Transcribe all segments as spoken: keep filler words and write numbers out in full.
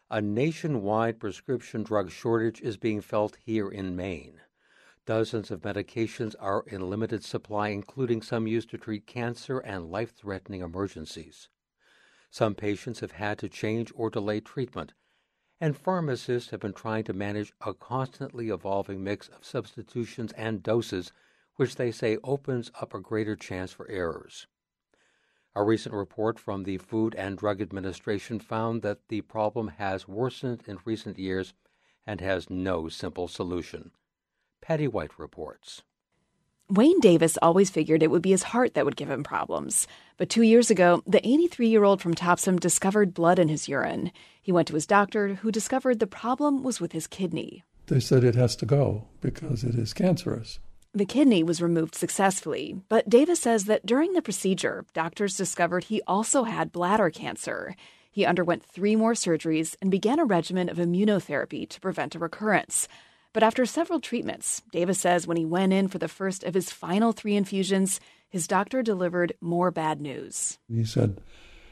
A nationwide prescription drug shortage is being felt here in Maine. Dozens of medications are in limited supply, including some used to treat cancer and life-threatening emergencies. Some patients have had to change or delay treatment, and pharmacists have been trying to manage a constantly evolving mix of substitutions and doses, which they say opens up a greater chance for errors. A recent report from the Food and Drug Administration found that the problem has worsened in recent years and has no simple solution. Patty White reports. Wayne Davis always figured it would be his heart that would give him problems. But two years ago, the eighty-three-year-old from Topsham discovered blood in his urine. He went to his doctor, who discovered the problem was with his kidney. They said it has to go because it is cancerous. The kidney was removed successfully, but Davis says that during the procedure, doctors discovered he also had bladder cancer. He underwent three more surgeries and began a regimen of immunotherapy to prevent a recurrence. But after several treatments, Davis says when he went in for the first of his final three infusions, his doctor delivered more bad news. He said,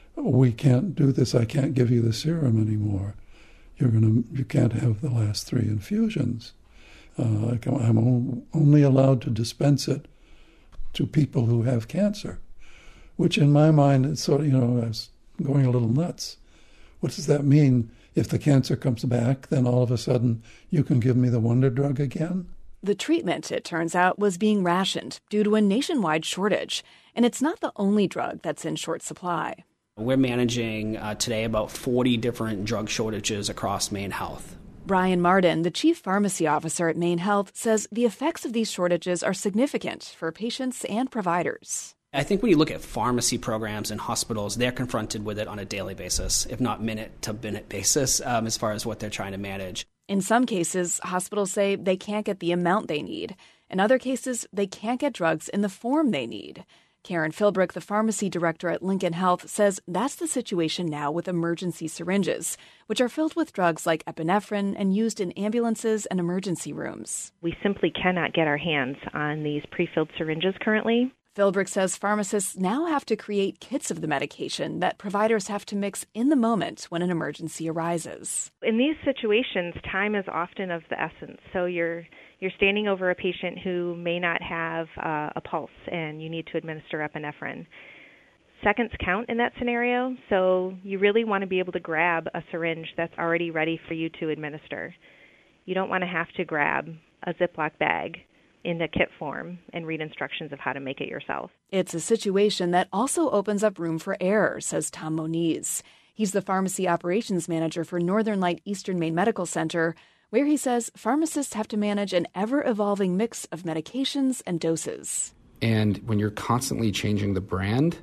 we can't do this. I can't give you the serum anymore. You're gonna, you can't have the last three infusions. Uh, I'm only allowed to dispense it to people who have cancer, which in my mind is sort of, you know, I was going a little nuts. What does that mean? If the cancer comes back, then all of a sudden you can give me the wonder drug again? The treatment, it turns out, was being rationed due to a nationwide shortage, and it's not the only drug that's in short supply. We're managing uh, today about forty different drug shortages across Maine Health. Brian Martin, the chief pharmacy officer at Maine Health, says the effects of these shortages are significant for patients and providers. I think when you look at pharmacy programs in hospitals, they're confronted with it on a daily basis, if not minute-to-minute basis, um, as far as what they're trying to manage. In some cases, hospitals say they can't get the amount they need. In other cases, they can't get drugs in the form they need. Karen Philbrick, the pharmacy director at Lincoln Health, says that's the situation now with emergency syringes, which are filled with drugs like epinephrine and used in ambulances and emergency rooms. We simply cannot get our hands on these pre-filled syringes currently. Philbrick says pharmacists now have to create kits of the medication that providers have to mix in the moment when an emergency arises. In these situations, time is often of the essence. So you're you're standing over a patient who may not have uh, a pulse and you need to administer epinephrine. Seconds count in that scenario, so you really want to be able to grab a syringe that's already ready for you to administer. You don't want to have to grab a Ziploc bag in the kit form and read instructions of how to make it yourself. It's a situation that also opens up room for error, says Tom Moniz. He's the pharmacy operations manager for Northern Light Eastern Maine Medical Center, where he says pharmacists have to manage an ever-evolving mix of medications and doses. And when you're constantly changing the brand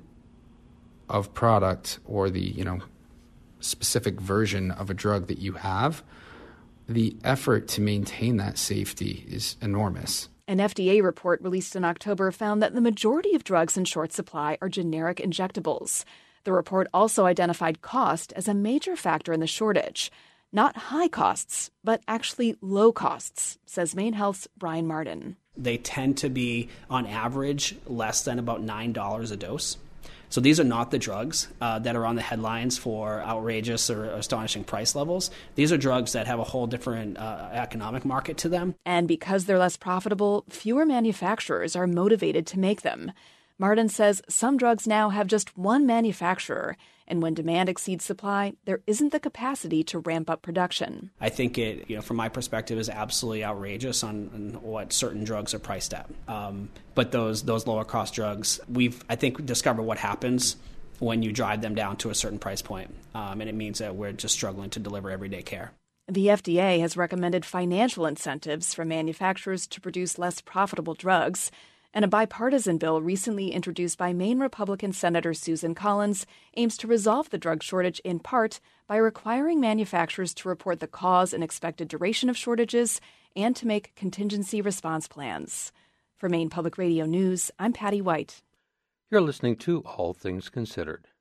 of product or the, you know, specific version of a drug that you have, the effort to maintain that safety is enormous. An F D A report released in October found that the majority of drugs in short supply are generic injectables. The report also identified cost as a major factor in the shortage. Not high costs, but actually low costs, says Maine Health's Brian Martin. They tend to be, on average, less than about nine dollars a dose. So these are not the drugs uh, that are on the headlines for outrageous or astonishing price levels. These are drugs that have a whole different uh, economic market to them. And because they're less profitable, fewer manufacturers are motivated to make them. Martin says some drugs now have just one manufacturer, and when demand exceeds supply, there isn't the capacity to ramp up production. I think it, you know, from my perspective, is absolutely outrageous on, on what certain drugs are priced at. Um, but those those lower cost drugs, we've, I think, discovered what happens when you drive them down to a certain price point, um, and it means that we're just struggling to deliver everyday care. The F D A has recommended financial incentives for manufacturers to produce less profitable drugs. And a bipartisan bill recently introduced by Maine Republican Senator Susan Collins aims to resolve the drug shortage in part by requiring manufacturers to report the cause and expected duration of shortages and to make contingency response plans. For Maine Public Radio News, I'm Patty White. You're listening to All Things Considered.